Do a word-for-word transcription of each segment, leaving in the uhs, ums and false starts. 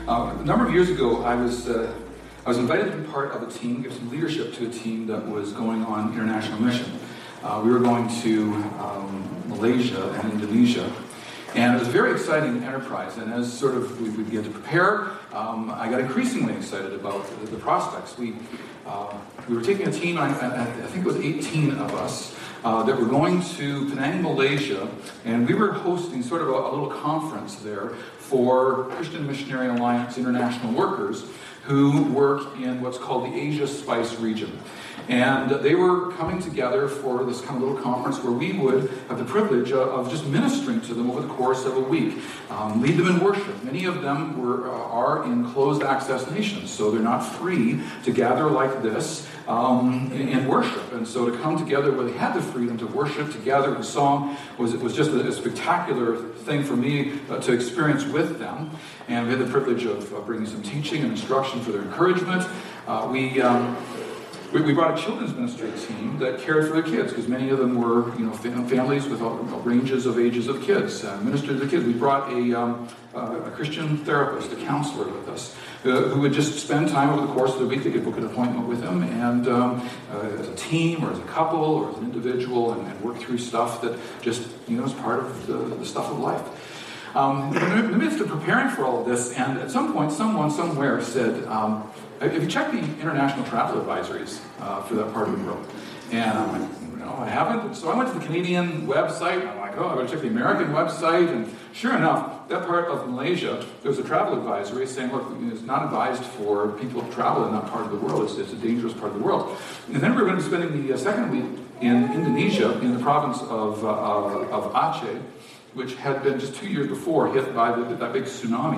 Uh, a number of years ago, I was uh, I was invited to be part of a team, give some leadership to a team that was going on international mission. Uh, we were going to um, Malaysia and Indonesia, and it was a very exciting enterprise. And as sort of we, we began to prepare, um, I got increasingly excited about the, the prospects. We uh, we were taking a team, I, I, I think it was eighteen of us, uh, that were going to Penang, Malaysia, and we were hosting sort of a, a little conference there for Christian Missionary Alliance international workers who work in what's called the Asia Spice region. And they were coming together for this kind of little conference where we would have the privilege of, of just ministering to them over the course of a week, um, lead them in worship. Many of them were uh, are in closed access nations, so they're not free to gather like this um, in, in worship. And so to come together where they had the freedom to worship together in song was it was just a, a spectacular thing for me uh, to experience with them. And we had the privilege of uh, bringing some teaching and instruction for their encouragement. Uh, we. Um, We, we brought a children's ministry team that cared for their kids, because many of them were, you know, fam- families with all, you know, ranges of ages of kids, uh, ministered to the kids. We brought a, um, uh, a Christian therapist, a counselor with us, uh, who would just spend time over the course of the week. They could book an appointment with them, and um, uh, as a team, or as a couple, or as an individual, and, and work through stuff that just, you know, is part of the, the stuff of life. Um, in the midst of preparing for all of this, and at some point, someone somewhere said, um, have you checked the international travel advisories uh, for that part of the world? And I'm like, no, I haven't. And so I went to the Canadian website, and I'm like, oh, I better check the American website. And sure enough, that part of Malaysia, there was a travel advisory saying, look, it's not advised for people to travel in that part of the world. It's, it's a dangerous part of the world. And then we were going to be spending the uh, second week in Indonesia, in the province of, uh, of, of Aceh, which had been just two years before hit by the, that big tsunami.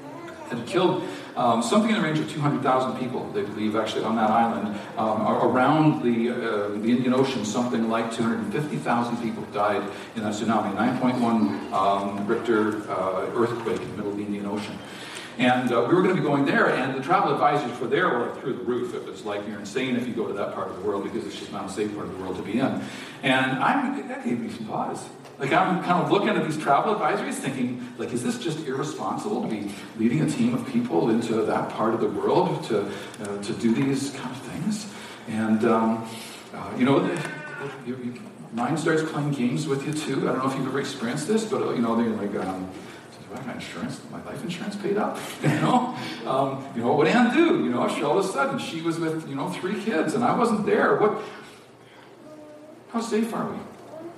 Had killed um, something in the range of two hundred thousand people, they believe, actually, on that island. Um, around the uh, the Indian Ocean, something like two hundred fifty thousand people died in that tsunami, nine point one um, Richter uh, earthquake in the middle of the Indian Ocean. And uh, we were going to be going there, and the travel advisories for there were through the roof. It was like, you're insane if you go to that part of the world, because it's just not a safe part of the world to be in. And I'm, that gave me some pause. Like, I'm kind of looking at these travel advisories thinking, like, is this just irresponsible to be leading a team of people into that part of the world to uh, to do these kind of things? And, um, uh, you know, you, you, mind starts playing games with you, too. I don't know if you've ever experienced this, but, you know, they're like, um, do I have my insurance, my life insurance paid up? You know? Um, you know, what would Ann do? You know, she, all of a sudden, she was with, you know, three kids, and I wasn't there. What? How safe are we?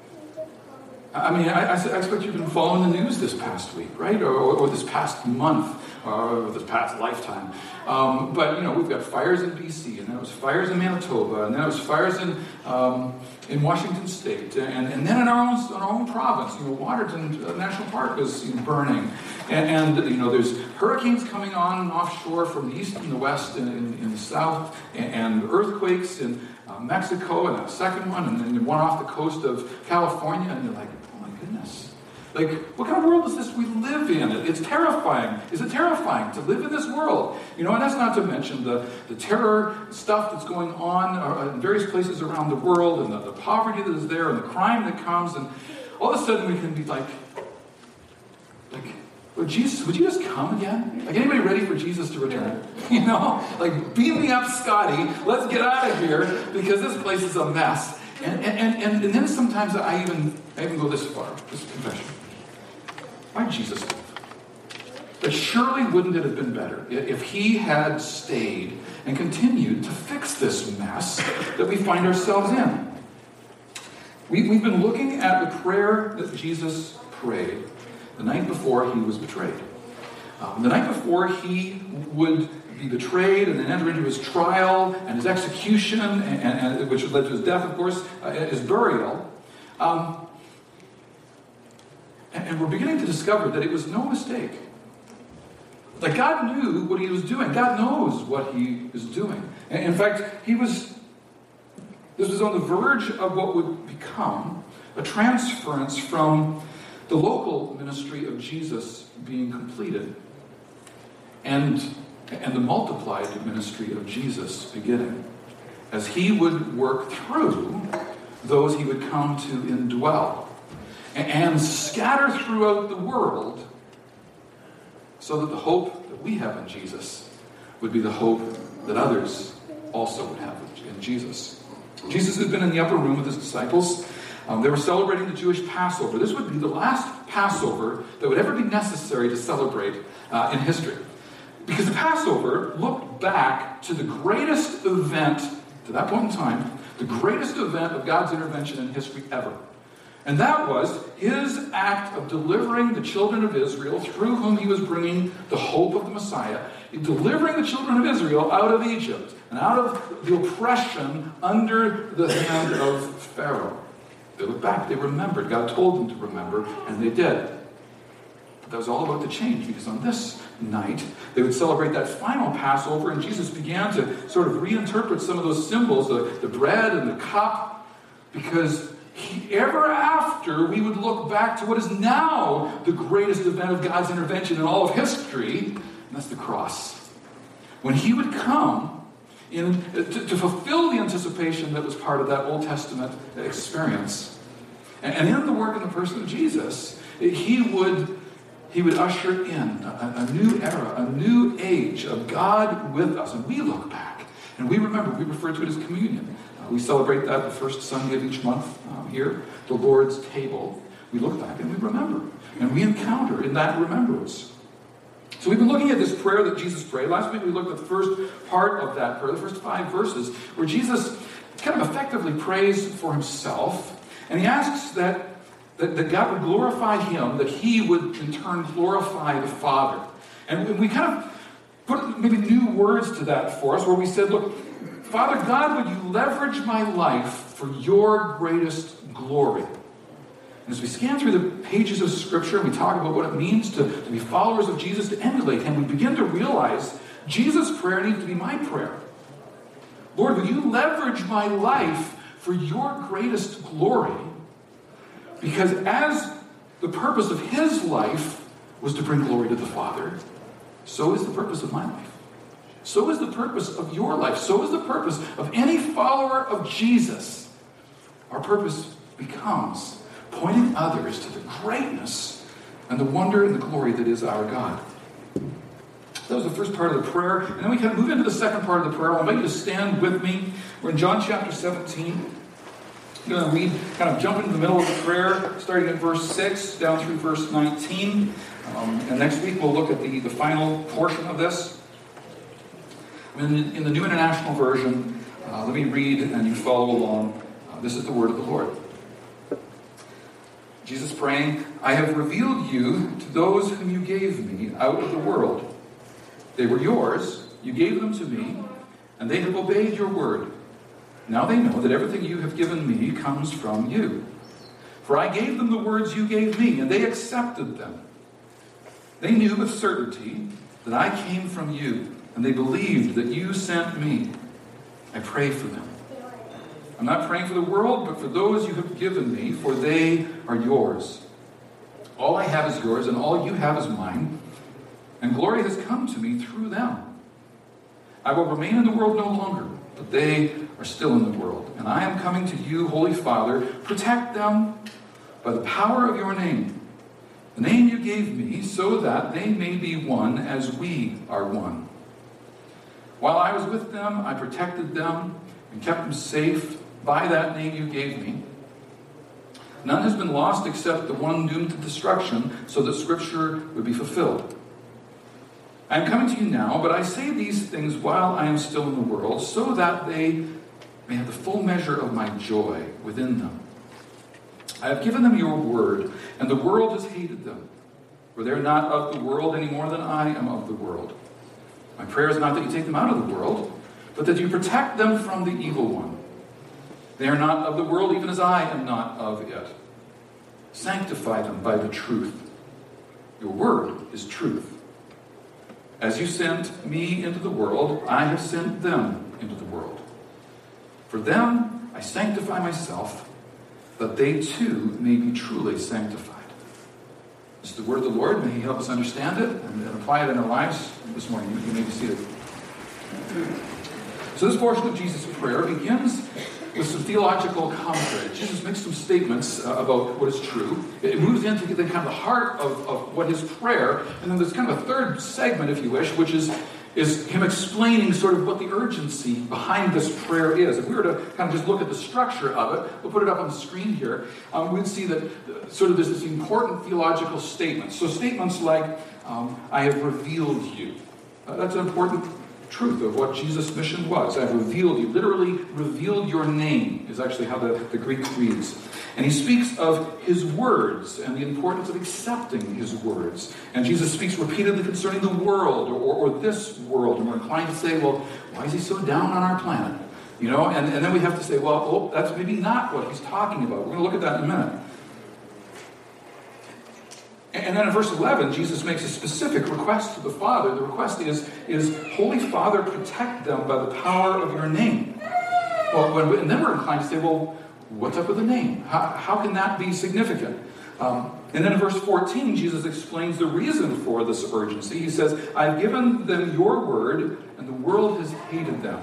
I mean, I, I expect you've been following the news this past week, right? Or, or, or this past month, or this past lifetime. Um, but, you know, we've got fires in B C, and then it was fires in Manitoba, and then it was fires in um, in Washington State, and, and then in our own in our own province, you know, Waterton National Park is, you know, burning. And, and, you know, there's hurricanes coming on offshore from the east and the west and in, in the south, and, and earthquakes in uh, Mexico, and a second one, and then one off the coast of California, and you're like, oh my goodness. Like, what kind of world is this we live in? It's terrifying. Is it terrifying to live in this world? You know, and that's not to mention the, the terror stuff that's going on in various places around the world, and the, the poverty that is there, and the crime that comes, and all of a sudden we can be like, like, Lord Jesus, would you just come again? Like, anybody ready for Jesus to return? You know? Like, beam me up, Scotty. Let's get out of here, because this place is a mess. And and, and, and then sometimes I even, I even go this far. This is confession. Why did Jesus live? But surely wouldn't it have been better if he had stayed and continued to fix this mess that we find ourselves in? We, we've been looking at the prayer that Jesus prayed the night before he was betrayed. Um, the night before he would be betrayed and then enter into his trial and his execution, and, and, and which led to his death, of course, uh, his burial. Um, and, and we're beginning to discover that it was no mistake. Like, God knew what he was doing. God knows what he is doing. And in fact, he was, this was on the verge of what would become a transference from the local ministry of Jesus being completed, and, and the multiplied ministry of Jesus beginning, as he would work through those he would come to indwell and, and scatter throughout the world so that the hope that we have in Jesus would be the hope that others also would have in Jesus. Jesus had been in the upper room with his disciples. Um, they were celebrating the Jewish Passover. This would be the last Passover that would ever be necessary to celebrate uh, in history. Because the Passover looked back to the greatest event, to that point in time, the greatest event of God's intervention in history ever. And that was his act of delivering the children of Israel, through whom he was bringing the hope of the Messiah, delivering the children of Israel out of Egypt and out of the oppression under the hand of Pharaoh. They looked back, they remembered. God told them to remember, and they did. But that was all about to change, because on this night, they would celebrate that final Passover, and Jesus began to sort of reinterpret some of those symbols, the, the bread and the cup, because he, ever after, we would look back to what is now the greatest event of God's intervention in all of history, and that's the cross. When he would come in, to, to fulfill the anticipation that was part of that Old Testament experience. And, and in the work and the person of Jesus, he would, he would usher in a, a new era, a new age of God with us. And we look back, and we remember, we refer to it as communion. Uh, we celebrate that the first Sunday of each month um, here, the Lord's table. We look back and we remember, and we encounter in that remembrance. So we've been looking at this prayer that Jesus prayed. Last week we looked at the first part of that prayer, the first five verses, where Jesus kind of effectively prays for himself. And he asks that, that, that God would glorify him, that he would in turn glorify the Father. And we kind of put maybe new words to that for us, where we said, look, Father God, would you leverage my life for your greatest glory? As we scan through the pages of Scripture and we talk about what it means to, to be followers of Jesus, to emulate him, we begin to realize Jesus' prayer needs to be my prayer. Lord, will you leverage my life for your greatest glory? Because as the purpose of his life was to bring glory to the Father, so is the purpose of my life. So is the purpose of your life. So is the purpose of any follower of Jesus. Our purpose becomes pointing others to the greatness and the wonder and the glory that is our God. That was the first part of the prayer. And then we kind of move into the second part of the prayer. I'll invite you to stand with me. We're in John chapter seventeen. I'm going to read, kind of jump into the middle of the prayer, starting at verse six down through verse nineteen. Um, and next week we'll look at the, the final portion of this. In the, in the New International Version, uh, let me read and you follow along. Uh, this is the word of the Lord. Jesus praying, I have revealed you to those whom you gave me out of the world. They were yours, you gave them to me, and they have obeyed your word. Now they know that everything you have given me comes from you. For I gave them the words you gave me, and they accepted them. They knew with certainty that I came from you, and they believed that you sent me. I pray for them. I'm not praying for the world, but for those you have given me, for they are yours. All I have is yours, and all you have is mine, and glory has come to me through them. I will remain in the world no longer, but they are still in the world, and I am coming to you, Holy Father. Protect them by the power of your name, the name you gave me, so that they may be one as we are one. While I was with them, I protected them and kept them safe by that name you gave me. None has been lost except the one doomed to destruction, so that Scripture would be fulfilled. I am coming to you now, but I say these things while I am still in the world, so that they may have the full measure of my joy within them. I have given them your word, and the world has hated them, for they are not of the world any more than I am of the world. My prayer is not that you take them out of the world, but that you protect them from the evil one. They are not of the world, even as I am not of it. Sanctify them by the truth. Your word is truth. As you sent me into the world, I have sent them into the world. For them I sanctify myself, that they too may be truly sanctified. This is the word of the Lord. May he help us understand it and apply it in our lives this morning. You may be seated. So this portion of Jesus' prayer begins with some theological commentary. Jesus makes some statements uh, about what is true. It moves into the kind of the heart of, of what his prayer, and then there's kind of a third segment, if you wish, which is, is him explaining sort of what the urgency behind this prayer is. If we were to kind of just look at the structure of it, we'll put it up on the screen here, um, we'd see that uh, sort of there's this important theological statement. So statements like, um, I have revealed you. Uh, that's an important truth of what Jesus' mission was. I've revealed you, literally revealed your name, is actually how the, the Greek reads. And he speaks of his words and the importance of accepting his words. And Jesus speaks repeatedly concerning the world, or, or, or this world. And we're inclined to say, well, why is he so down on our planet? You know, and, and then we have to say, well, oh, that's maybe not what he's talking about. We're going to look at that in a minute. And then in verse eleven, Jesus makes a specific request to the Father. The request is, is Holy Father, protect them by the power of your name. Well, when we, and then we're inclined to say, well, what's up with the name? How, how can that be significant? Um, and then in verse fourteen, Jesus explains the reason for this urgency. He says, I've given them your word, and the world has hated them.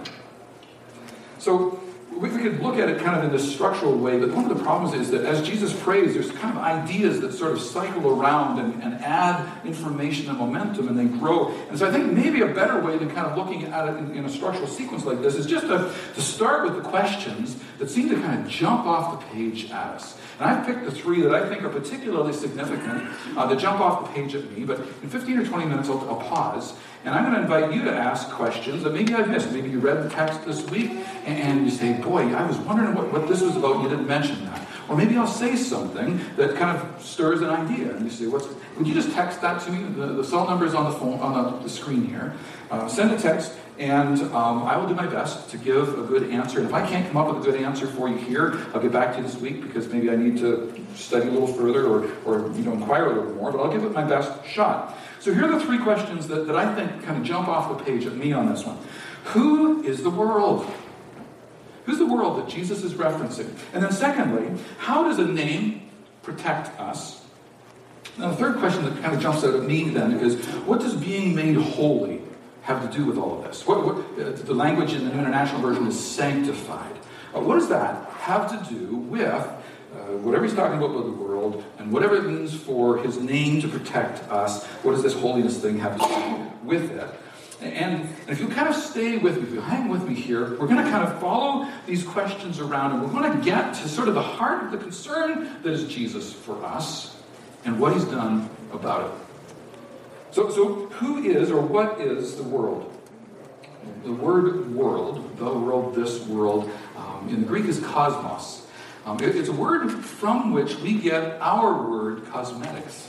So we could look at it kind of in this structural way, but one of the problems is that as Jesus prays, there's kind of ideas that sort of cycle around and, and add information and momentum, and they grow. And so I think maybe a better way than kind of looking at it in, in a structural sequence like this is just to, to start with the questions that seem to kind of jump off the page at us. And I've picked the three that I think are particularly significant uh, that jump off the page at me, but in fifteen or twenty minutes I'll, I'll pause, and I'm going to invite you to ask questions that maybe I've missed. Maybe you read the text this week, and, and you say, boy, I was wondering what, what this was about, you didn't mention that. Or maybe I'll say something that kind of stirs an idea, and you say, "What's?" Would you just text that to me? The, the cell number is on the phone, on the, the screen here. Uh, send a text, and um, I will do my best to give a good answer. And if I can't come up with a good answer for you here, I'll get back to you this week because maybe I need to study a little further or, or you know, inquire a little more. But I'll give it my best shot. So here are the three questions that, that I think kind of jump off the page at me on this one. Who is the world? Who's the world that Jesus is referencing? And then secondly, how does a name protect us? Now the third question that kind of jumps out at me then is, what does being made holy have to do with all of this? What, what, uh, the language in the New International Version is sanctified. Uh, what does that have to do with uh, whatever he's talking about with the world and whatever it means for his name to protect us? What does this holiness thing have to do with it? And, and if you kind of stay with me, if you hang with me here, we're going to kind of follow these questions around, and we're going to get to sort of the heart of the concern that is Jesus for us and what he's done about it. So, so who is or what is the world? The word world, the world, this world, um, in the Greek is cosmos. Um, it, it's a word from which we get our word cosmetics.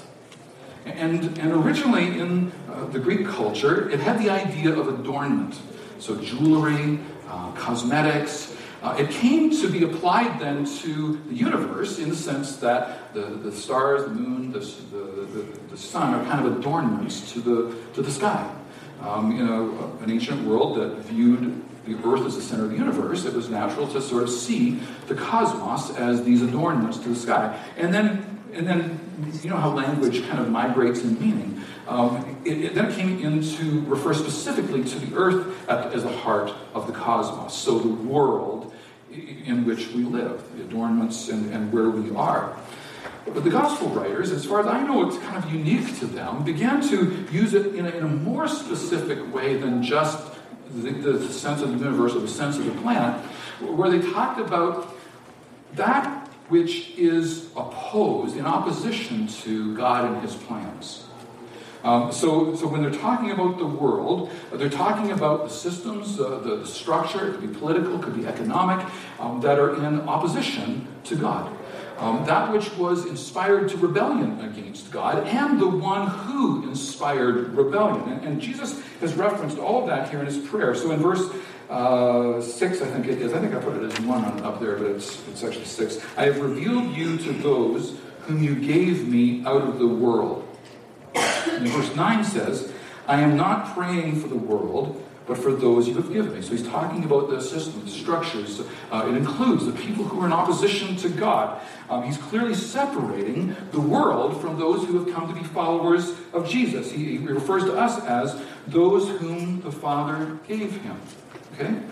And, and originally in uh, the Greek culture, it had the idea of adornment. So jewelry, uh, cosmetics. Uh, it came to be applied then to the universe in the sense that the, the stars, the moon, the, the, the, the sun are kind of adornments to the, to the sky. Um, you know, an ancient world that viewed the earth as the center of the universe, it was natural to sort of see the cosmos as these adornments to the sky. And then And then, you know how language kind of migrates in meaning. Um, it, it then came in to refer specifically to the earth at, as the heart of the cosmos. So the world in which we live, the adornments and, and where we are. But the gospel writers, as far as I know, it's kind of unique to them, began to use it in a, in a more specific way than just the, the sense of the universe or the sense of the planet, where they talked about that which is opposed, in opposition to God and his plans. Um, so, so when they're talking about the world, they're talking about the systems, uh, the, the structure, it could be political, it could be economic, um, that are in opposition to God. Um, that which was inspired to rebellion against God, and the one who inspired rebellion. And, and Jesus has referenced all of that here in his prayer. So in verse Uh, six, I think it is. I think I put it as one on, up there, but it's, it's actually six. I have revealed you to those whom you gave me out of the world. And verse nine says, I am not praying for the world, but for those you have given me. So he's talking about the system, the structures. Uh, it includes the people who are in opposition to God. Um, he's clearly separating the world from those who have come to be followers of Jesus. He, he refers to us as those whom the Father gave him. Okay?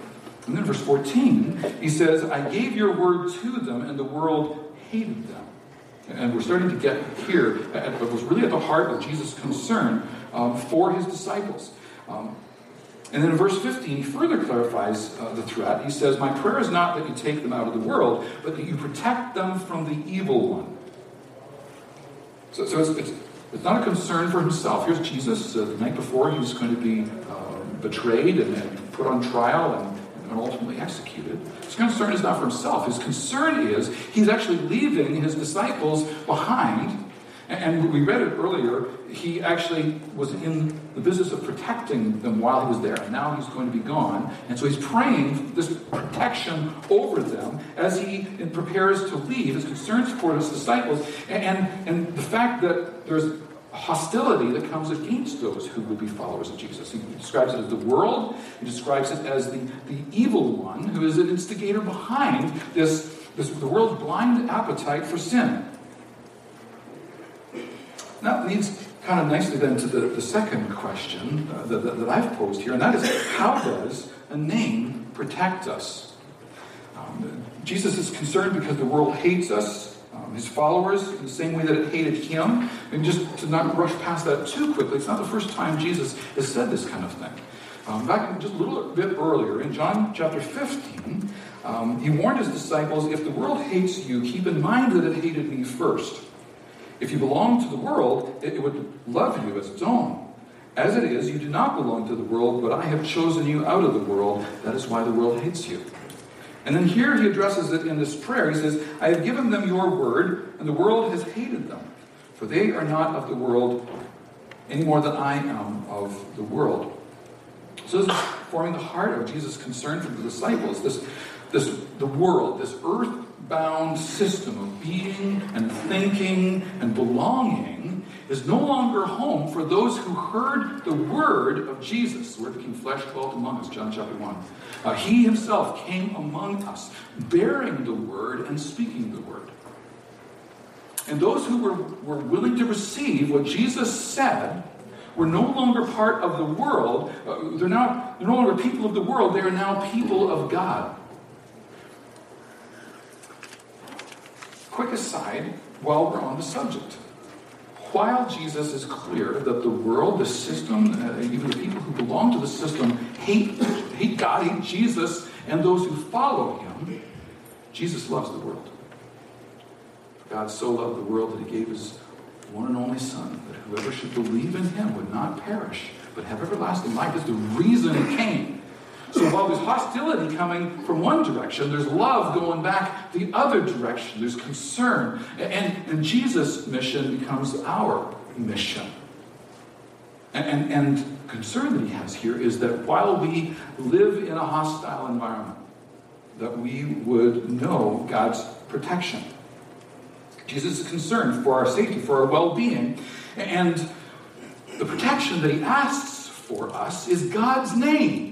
And then verse fourteen, he says, I gave your word to them, and the world hated them. And we're starting to get here at what was really at the heart of Jesus' concern um, for his disciples. Um, and then in verse fifteen, he further clarifies uh, the threat. He says, my prayer is not that you take them out of the world, but that you protect them from the evil one. So, so it's, it's, it's not a concern for himself. Here's Jesus. Uh, the night before, he was going to be uh, betrayed and, and put on trial and and ultimately executed. His concern is not for himself. His concern is he's actually leaving his disciples behind. And we read it earlier, he actually was in the business of protecting them while he was there. And now he's going to be gone. And so he's praying this protection over them as he prepares to leave. His concerns for his disciples. And, and the fact that there's hostility that comes against those who would be followers of Jesus. He describes it as the world. He describes it as the, the evil one who is an instigator behind this, this the world's blind appetite for sin. That leads kind of nicely then to the, the second question uh, that, that, that I've posed here, and that is, how does a name protect us? Um, Jesus is concerned because the world hates us, Um, his followers, in the same way that it hated him. And just to not rush past that too quickly, it's not the first time Jesus has said this kind of thing. Um, back just a little bit earlier, in John chapter fifteen, um, he warned his disciples, if the world hates you, keep in mind that it hated me first. If you belong to the world, it, it would love you as its own. As it is, you do not belong to the world, but I have chosen you out of the world. That is why the world hates you. And then here he addresses it in this prayer. He says, I have given them your word, and the world has hated them. For they are not of the world any more than I am of the world. So this is forming the heart of Jesus' concern for the disciples. This, this, the world, this earth-bound system of being and thinking and belonging is no longer home for those who heard the word of Jesus. The word became flesh, dwelt among us, John chapter one. Uh, he himself came among us, bearing the word and speaking the word. And those who were, were willing to receive what Jesus said were no longer part of the world. Uh, they're, not, they're no longer people of the world. They are now people of God. Quick aside, while we're on the subject. While Jesus is clear that the world, the system, uh, even the people who belong to the system hate, hate God, hate Jesus, and those who follow him, Jesus loves the world. For God so loved the world that he gave his one and only Son, that whoever should believe in him would not perish, but have everlasting life. That's the reason it came. So while there's hostility coming from one direction, there's love going back the other direction. There's concern. And, and Jesus' mission becomes our mission. And, and, and concern that he has here is that while we live in a hostile environment, that we would know God's protection. Jesus is concerned for our safety, for our well-being. And the protection that he asks for us is God's name.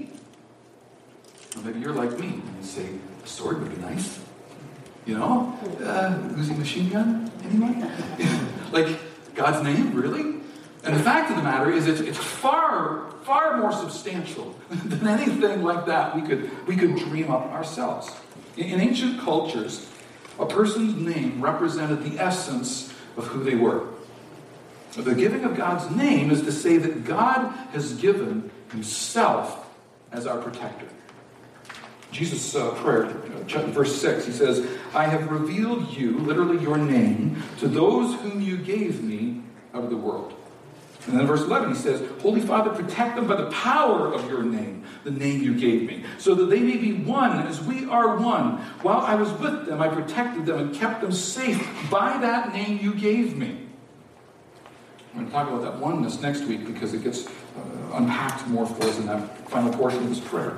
Or maybe you're like me and you say, a sword would be nice. You know? Uh, Uzi machine gun? Anyone? Like, God's name? Really? And the fact of the matter is it's, it's far, far more substantial than anything like that we could, we could dream up ourselves. In, in ancient cultures, a person's name represented the essence of who they were. The giving of God's name is to say that God has given himself as our protector. Jesus' uh, prayer, verse six, he says, I have revealed you, literally your name, to those whom you gave me out of the world. And then verse eleven, he says, Holy Father, protect them by the power of your name, the name you gave me, so that they may be one as we are one. While I was with them, I protected them and kept them safe by that name you gave me. I'm going to talk about that oneness next week because it gets uh, unpacked more for us in that final portion of this prayer.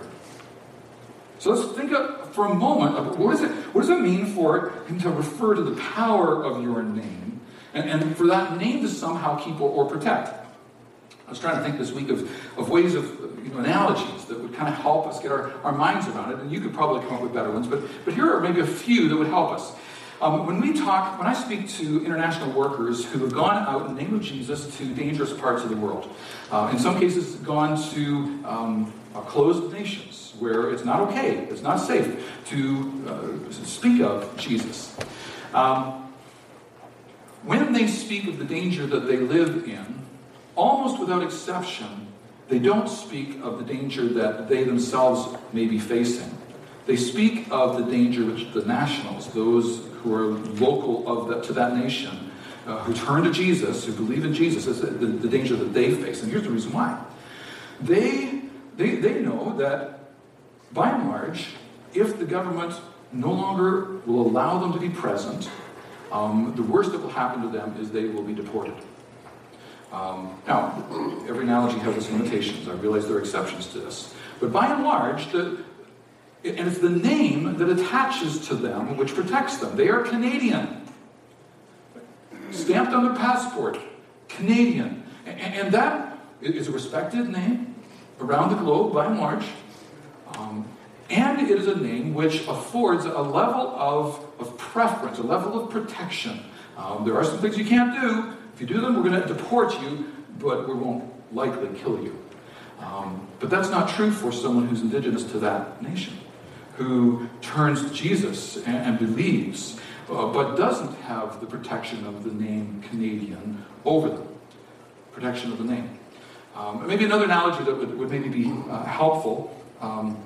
So let's think of, for a moment, of what, is it, what does it mean for him to refer to the power of your name, and, and for that name to somehow keep or, or protect? I was trying to think this week of, of ways of you know, analogies that would kind of help us get our, our minds around it, and you could probably come up with better ones, but, but here are maybe a few that would help us. Um, when we talk, when I speak to international workers who have gone out in the name of Jesus to dangerous parts of the world, uh, in some cases gone to um, uh, closed nations where it's not okay, it's not safe to uh, speak of Jesus. Um, when they speak of the danger that they live in, almost without exception, they don't speak of the danger that they themselves may be facing. They speak of the danger which the nationals, those who are local of the, to that nation, uh, who turn to Jesus, who believe in Jesus, is the, the, the danger that they face. And here's the reason why. They, they, they know that, by and large, if the government no longer will allow them to be present, um, the worst that will happen to them is they will be deported. Um, now, every analogy has its limitations. I realize there are exceptions to this. But by and large, the, and it's the name that attaches to them which protects them. They are Canadian. Stamped on their passport. Canadian. And, and that is a respected name around the globe, by and large. Um, and it is a name which affords a level of, of preference, a level of protection. Um, there are some things you can't do. If you do them, we're going to deport you, but we won't likely kill you. Um, but that's not true for someone who's indigenous to that nation, who turns to Jesus and, and believes, uh, but doesn't have the protection of the name Canadian over them. Protection of the name. Um, maybe another analogy that would, would maybe be uh, helpful. Um,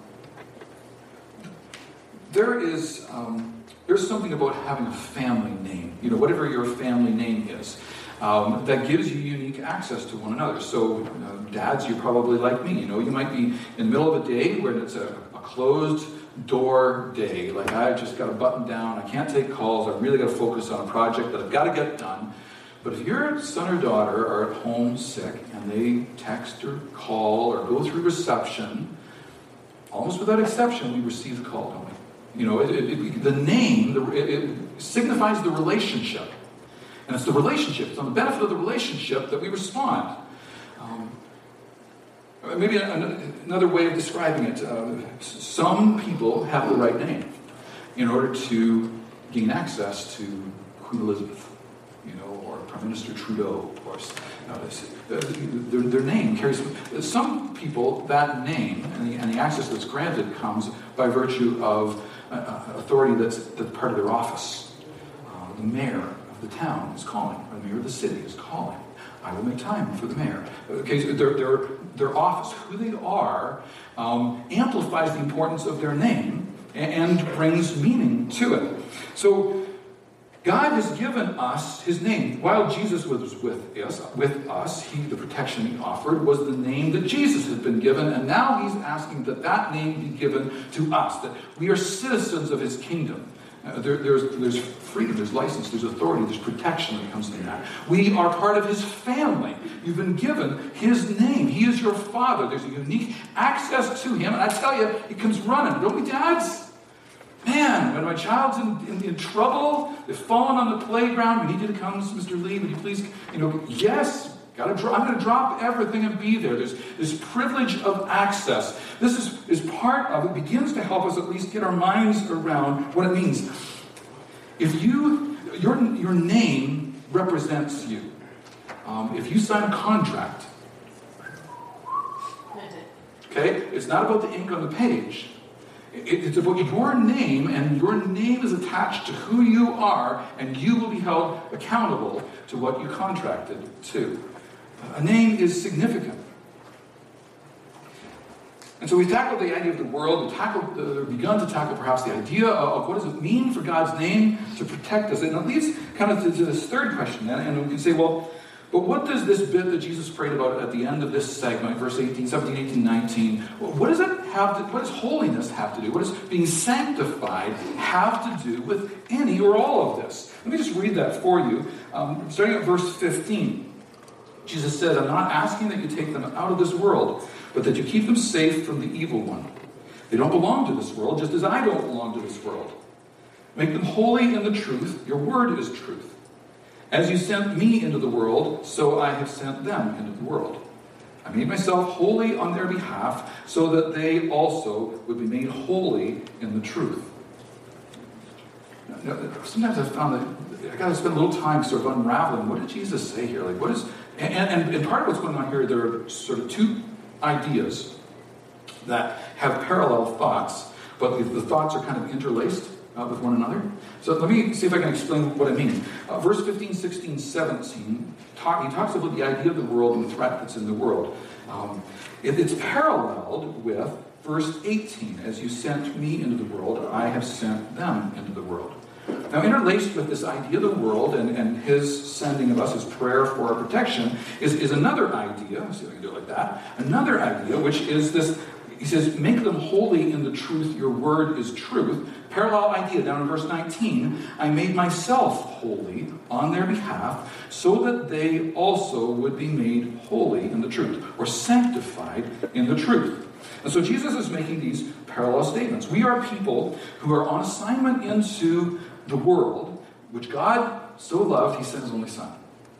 there is um, there's something about having a family name. You know, whatever your family name is. Um, that gives you unique access to one another. So, uh, dads, you're probably like me. You know, you might be in the middle of a day where it's a, a closed door day. Like, I just got to button down. I can't take calls. I really got to focus on a project that I've got to get done. But if your son or daughter are at home sick and they text or call or go through reception, almost without exception, we receive the call, don't we? You know, it, it, it, the name the, it, it signifies the relationship. And it's the relationship, it's on the benefit of the relationship that we respond. Um, maybe another way of describing it, uh, some people have the right name in order to gain access to Queen Elizabeth, you know, or Prime Minister Trudeau, of course. Uh, their, their name carries, some people, that name and the, and the access that's granted comes by virtue of uh, authority that's, that's part of their office. Uh, the mayor the town is calling, or the mayor of the city is calling. I will make time for the mayor. Okay, so their, their, their office, who they are, um, amplifies the importance of their name and, and brings meaning to it. So God has given us his name. While Jesus was with us, with us, he, the protection he offered was the name that Jesus had been given, and now he's asking that that name be given to us, that we are citizens of his kingdom. Uh, there, there's, there's freedom, there's license, there's authority, there's protection that comes from that. We are part of his family. You've been given his name. He is your father. There's a unique access to him. And I tell you, he comes running. Don't we, dads? Man, when my child's in, in, in trouble, they've fallen on the playground, we need you to come, Mister Lee, would you please, you know, yes, gotta dro- I'm going to drop everything and be there. There's this privilege of access. This is, is part of it, begins to help us at least get our minds around what it means. If you, your, your name represents you. Um, if you sign a contract, okay, it's not about the ink on the page. It, it's about your name, and your name is attached to who you are, and you will be held accountable to what you contracted to. A name is significant. And so we've tackled the idea of the world, we've tackled, uh, begun to tackle perhaps the idea of, of what does it mean for God's name to protect us. And it leads kind of to, to this third question then, and we can say, well, but what does this bit that Jesus prayed about at the end of this segment, verse eighteen, seventeen, eighteen, nineteen, what does it have to, what does holiness have to do? What does being sanctified have to do with any or all of this? Let me just read that for you, um, starting at verse fifteen. Jesus says, I'm not asking that you take them out of this world, but that you keep them safe from the evil one. They don't belong to this world, just as I don't belong to this world. Make them holy in the truth. Your word is truth. As you sent me into the world, so I have sent them into the world. I made myself holy on their behalf, so that they also would be made holy in the truth. Now, sometimes I've found that I've got to spend a little time sort of unraveling, what did Jesus say here? Like, what is, and, and, and part of what's going on here, there are sort of two ideas. that have parallel thoughts, but the, the thoughts are kind of interlaced uh, with one another. So let me see if I can explain what I mean. Uh, verse fifteen, sixteen, seventeen, talk, he talks about the idea of the world and the threat that's in the world. Um, it, it's paralleled with verse eighteen, as you sent me into the world, I have sent them into the world. Now, interlaced with this idea of the world and, and his sending of us, his prayer for our protection, is, is another idea. Let's see if I can do it like that. Another idea, which is this, he says, make them holy in the truth, your word is truth. Parallel idea down in verse nineteen, I made myself holy on their behalf so that they also would be made holy in the truth, or sanctified in the truth. And so Jesus is making these parallel statements. We are people who are on assignment into the world, which God so loved, he sent his only son.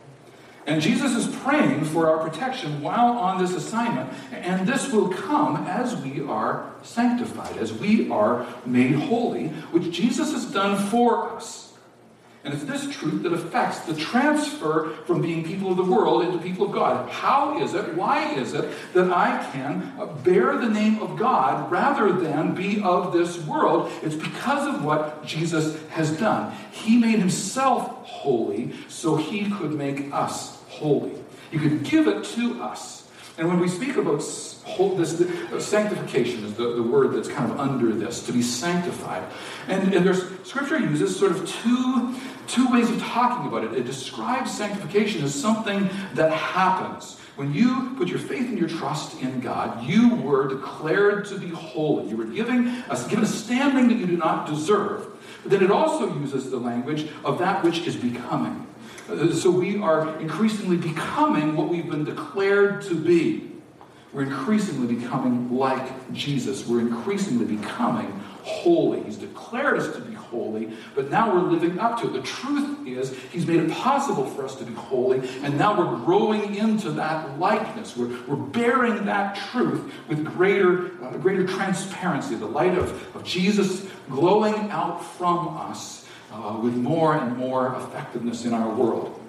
And Jesus is praying for our protection while on this assignment. And this will come as we are sanctified, as we are made holy, which Jesus has done for us. And it's this truth that affects the transfer from being people of the world into people of God. How is it, why is it that I can bear the name of God rather than be of this world? It's because of what Jesus has done. He made himself holy so he could make us holy. He could give it to us. And when we speak about this, this sanctification is the, the word that's kind of under this, to be sanctified. And, and there's scripture uses sort of two, two ways of talking about it. It describes sanctification as something that happens. When you put your faith and your trust in God, you were declared to be holy. You were giving a, given a standing that you do not deserve. But then it also uses the language of that which is becoming. So we are increasingly becoming what we've been declared to be. We're increasingly becoming like Jesus. We're increasingly becoming holy. He's declared us to be holy, but now we're living up to it. The truth is, he's made it possible for us to be holy, and now we're growing into that likeness. We're, we're bearing that truth with greater, uh, greater transparency, the light of, of Jesus glowing out from us. Uh, with more and more effectiveness in our world.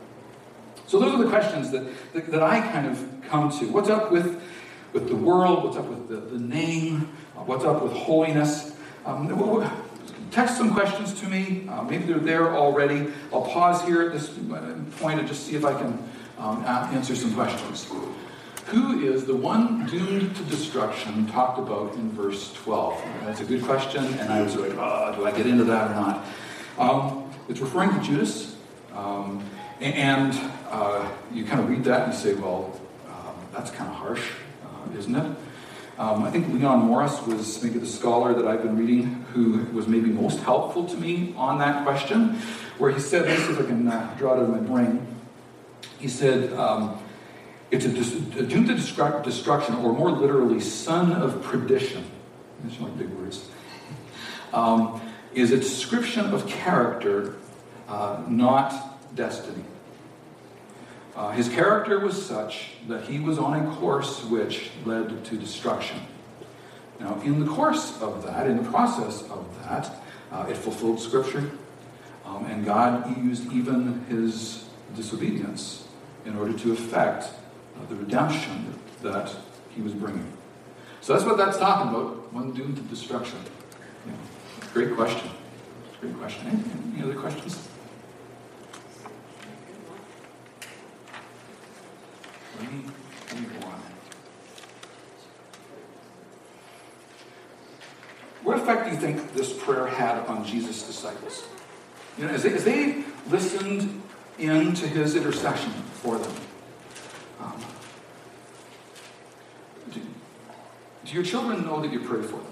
So those are the questions that, that, that I kind of come to. What's up with, with the world? What's up with the, the name? Uh, what's up with holiness? Um, text some questions to me. Uh, maybe they're there already. I'll pause here at this point and just see if I can um, answer some questions. Who is the one doomed to destruction talked about in verse twelve? That's a good question, and I was like, oh, do I get into that or not? Um, it's referring to Judas, um, and uh, you kind of read that and you say, well, um, that's kind of harsh, uh, isn't it? Um, I think Leon Morris was maybe the scholar that I've been reading who was maybe most helpful to me on that question, where he said, let's see if I can uh, draw it out of my brain. He said, um, it's a, dis- a doomed to destru- destruction, or more literally, son of perdition. These are like big words. Um, is a description of character, uh, not destiny. Uh, his character was such that he was on a course which led to destruction. Now, in the course of that, in the process of that, uh, it fulfilled Scripture, um, and God used even his disobedience in order to effect uh, the redemption that he was bringing. So that's what that's talking about, one doomed to destruction. Yeah. Great question. Great question. Any, any other questions? Let me, let me go on. What effect do you think this prayer had on Jesus' disciples? You know, as they, as they listened in to his intercession for them, um, do, do your children know that you pray for them?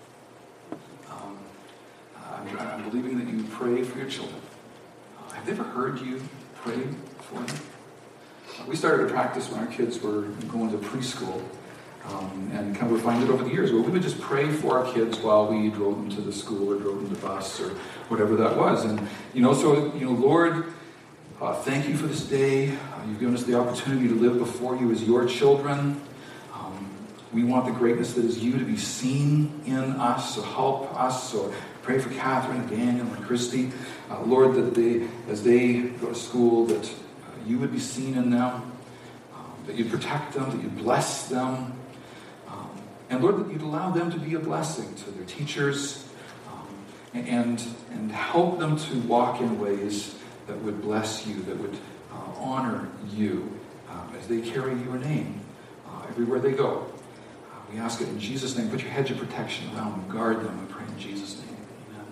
I'm, I'm believing that you pray for your children. Uh, have they ever heard you pray for them? Uh, we started a practice when our kids were going to preschool, um, and kind of refined it over the years, where we would just pray for our kids while we drove them to the school or drove them to the bus or whatever that was. And, you know, so, you know, Lord, uh, thank you for this day. Uh, you've given us the opportunity to live before you as your children. Um, we want the greatness that is you to be seen in us, so help us. So pray for Catherine and Daniel and Christy. Uh, Lord, that they, as they go to school, that uh, you would be seen in them, um, that you'd protect them, that you'd bless them. Um, And Lord, that you'd allow them to be a blessing to their teachers, um, and, and help them to walk in ways that would bless you, that would uh, honor you uh, as they carry your name uh, everywhere they go. Uh, we ask it in Jesus' name. Put your hedge of protection around them. Guard them, we pray in Jesus' name. Amen.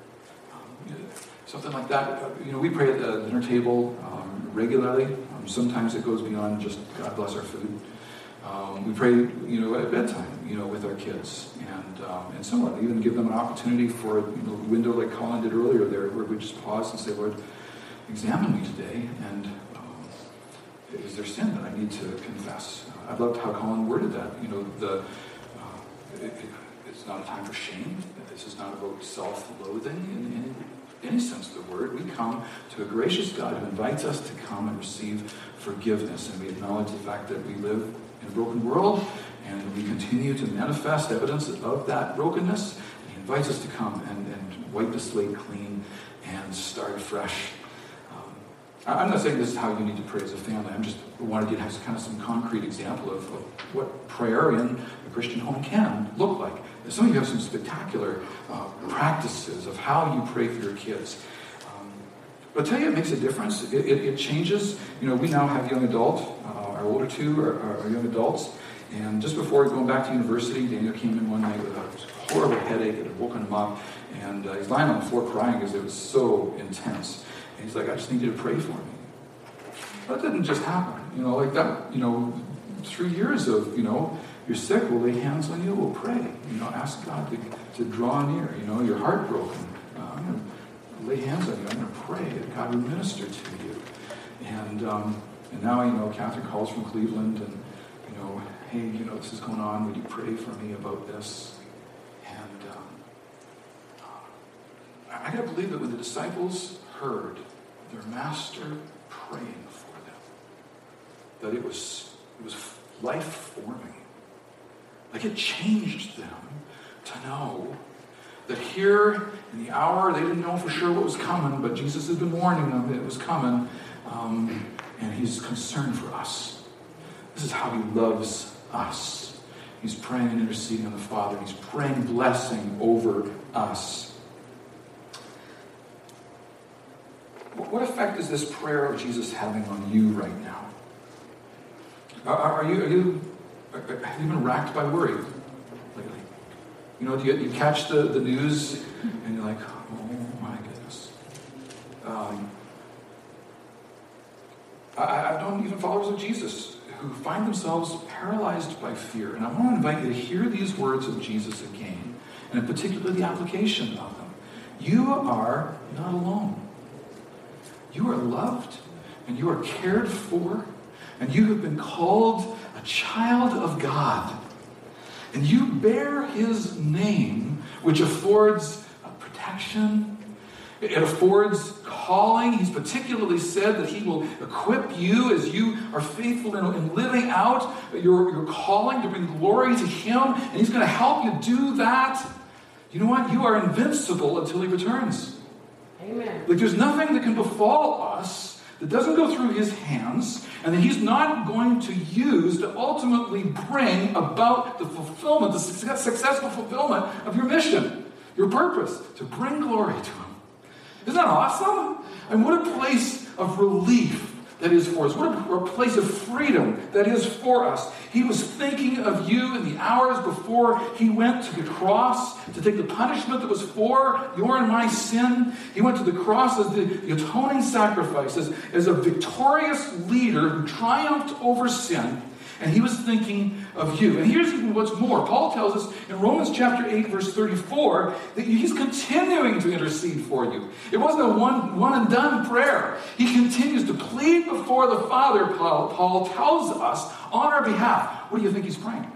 Um, you know, something like that. Uh, you know, we pray at the dinner table um, regularly. Um, sometimes it goes beyond just God bless our food. Um, we pray, you know, at bedtime, you know, with our kids, and um, and similarly, even give them an opportunity for, you know, a window like Colin did earlier there, where we just pause and say, Lord, examine me today, and um, is there sin that I need to confess? Uh, I loved how Colin worded that. You know, the uh, it, it, it's not a time for shame. This is not about self-loathing in, in any sense of the word. We come to a gracious God who invites us to come and receive forgiveness, and we acknowledge the fact that we live in a broken world, and we continue to manifest evidence of that brokenness. And he invites us to come and, and wipe the slate clean and start afresh. Um, I'm not saying this is how you need to pray as a family. I'm just wanted you to have kind of some concrete example of, of what prayer in a Christian home can look like. Some of you have some spectacular uh, practices of how you pray for your kids. Um, but I'll tell you, it makes a difference. It, it, it changes. You know, we now have young adult. Uh, our older two are, are young adults. And just before going back to university, Daniel came in one night with a horrible headache. It had woken him up. And uh, he's lying on the floor crying because it was so intense. And he's like, I just need you to pray for me. That didn't just happen. You know, like that, you know, three years of, you know, you're sick, we'll lay hands on you, we'll pray. You know, ask God to, to draw near. You know, you're heartbroken. Uh, I'm going to lay hands on you. I'm going to pray that God would minister to you. And um, and now, you know, Catherine calls from Cleveland and, you know, hey, you know, this is going on. Would you pray for me about this? And um, I got to believe that when the disciples heard their master praying for them, that it was it was life-forming. Like it changed them to know that here in the hour, they didn't know for sure what was coming, but Jesus had been warning them that it was coming, um, and he's concerned for us. This is how he loves us. He's praying and interceding on the Father. He's praying blessing over us. What effect is this prayer of Jesus having on you right now? Are, are you, are you, have you been racked by worry lately? You know, do you, you catch the, the news and you're like, oh my goodness. Um, I, I don't even followers of Jesus who find themselves paralyzed by fear. And I want to invite you to hear these words of Jesus again, and in particular the application of them. You are not alone. You are loved, and you are cared for, and you have been called a child of God. And you bear his name, which affords protection. It affords calling. He's particularly said that he will equip you as you are faithful in, in living out your, your calling to bring glory to him. And he's going to help you do that. You know what? You are invincible until he returns. Amen. Like there's nothing that can befall us that doesn't go through his hands, and that he's not going to use to ultimately bring about the fulfillment, the success, successful fulfillment of your mission, your purpose, to bring glory to him. Isn't that awesome? And what a place of relief that is for us. What a, a place of freedom that is for us. He was thinking of you in the hours before he went to the cross to take the punishment that was for your and my sin. He went to the cross as the, the atoning sacrifice, as, as a victorious leader who triumphed over sin. And he was thinking of you. And here's even what's more. Paul tells us in Romans chapter eight, verse thirty-four, that he's continuing to intercede for you. It wasn't a one, one and done prayer. He continues to plead before the Father, Paul, Paul tells us, on our behalf. What do you think he's praying?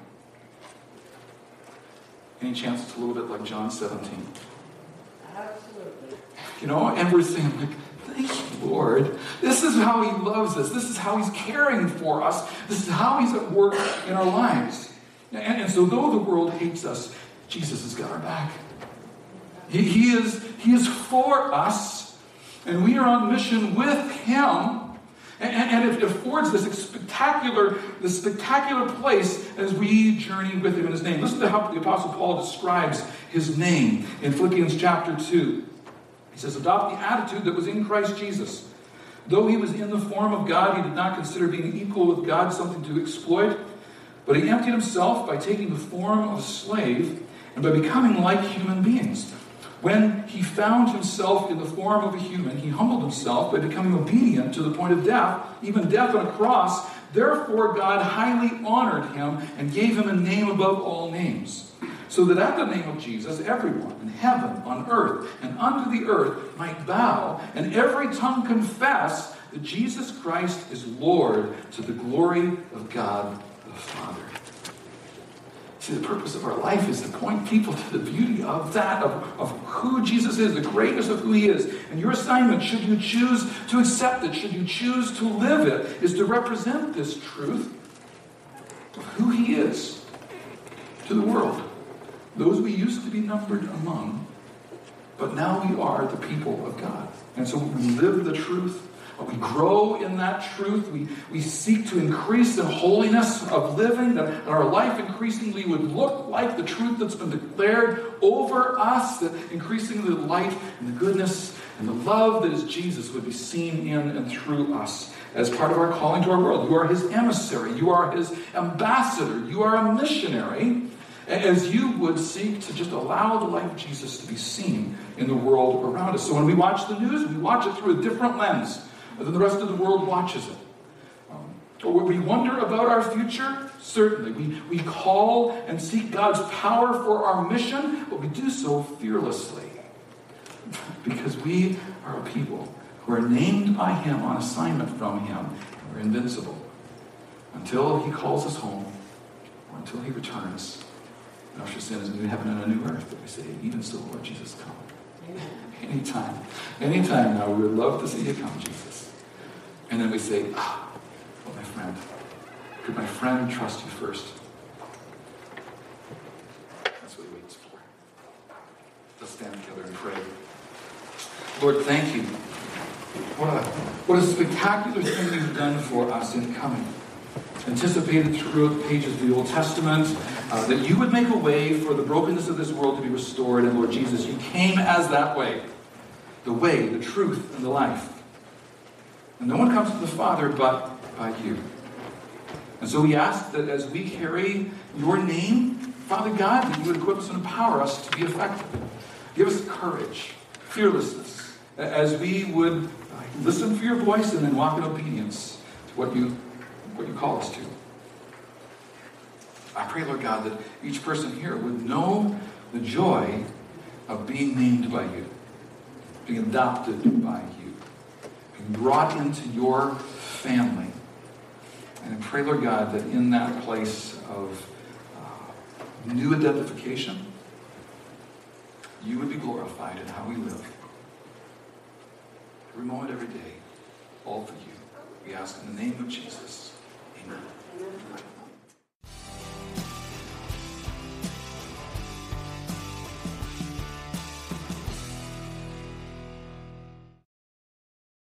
Any chance it's a little bit like John seventeen? Absolutely. You know, and we're saying, like, thank you, Lord. This is how he loves us. This is how he's caring for us. This is how he's at work in our lives. And, and so though the world hates us, Jesus has got our back. He, he, is, he is for us, and we are on mission with him. And, and it affords this spectacular, this spectacular place as we journey with him in his name. Listen to how the Apostle Paul describes his name in Philippians chapter two. He says, adopt the attitude that was in Christ Jesus. Though he was in the form of God, he did not consider being equal with God something to exploit, but he emptied himself by taking the form of a slave and by becoming like human beings. When he found himself in the form of a human, he humbled himself by becoming obedient to the point of death, even death on a cross. Therefore, God highly honored him and gave him a name above all names, so that at the name of Jesus, everyone in heaven, on earth, and under the earth might bow, and every tongue confess that Jesus Christ is Lord, to the glory of God the Father. See, the purpose of our life is to point people to the beauty of that, of, of who Jesus is, the greatness of who he is. And your assignment, should you choose to accept it, should you choose to live it, is to represent this truth of who he is to the world. Those we used to be numbered among, but now we are the people of God. And so we live the truth. We grow in that truth. We, we seek to increase in holiness of living, that our life increasingly would look like the truth that's been declared over us, that increasingly the light and the goodness and the love that is Jesus would be seen in and through us as part of our calling to our world. You are his emissary. You are his ambassador. You are a missionary, as you would seek to just allow the light of Jesus to be seen in the world around us. So when we watch the news, we watch it through a different lens than the rest of the world watches it. Um, or when we wonder about our future, certainly. We, we call and seek God's power for our mission, but we do so fearlessly. Because we are a people who are named by him on assignment from him, and we're invincible. Until he calls us home, or until he returns, and ushers in a new heaven and a new earth, that we say, even so, Lord Jesus, come. Amen. Anytime. Anytime now, we would love to see you come, Jesus. And then we say, ah, oh, my friend, could my friend trust you first? That's what he waits for. Let's stand together and pray. Lord, thank you. What a, what a spectacular thing you've done for us in coming. Anticipated through the pages of the Old Testament, uh, that you would make a way for the brokenness of this world to be restored. And Lord Jesus, you came as that way. The way, the truth, and the life. And no one comes to the Father but by you. And so we ask that as we carry your name, Father God, that you would equip us and empower us to be effective. Give us courage, fearlessness, as we would listen for your voice and then walk in obedience to what you, what you call us to. I pray, Lord God, that each person here would know the joy of being named by you, being adopted by you, brought into your family. And I pray, Lord God, that in that place of uh, new identification, you would be glorified in how we live. Every moment, every day, all for you. We ask in the name of Jesus. Amen. Amen.